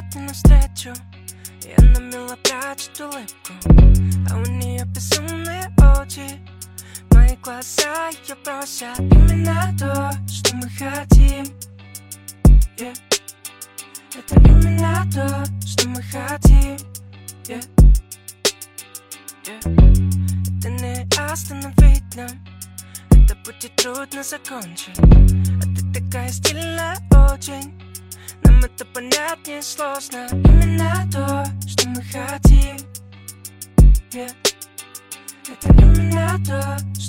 мне навстречу, и она мило прячет улыбку, а у нее безумные очи. Мои глаза ее просят именно то, что мы хотим. Yeah. Это именно то, что мы хотим. Yeah. Yeah. Это не остановить нам, это будет трудно закончить. А ты такая стильная очень, нам это понять не сложно. Именно то, что мы хотим. Yeah. Это именно то,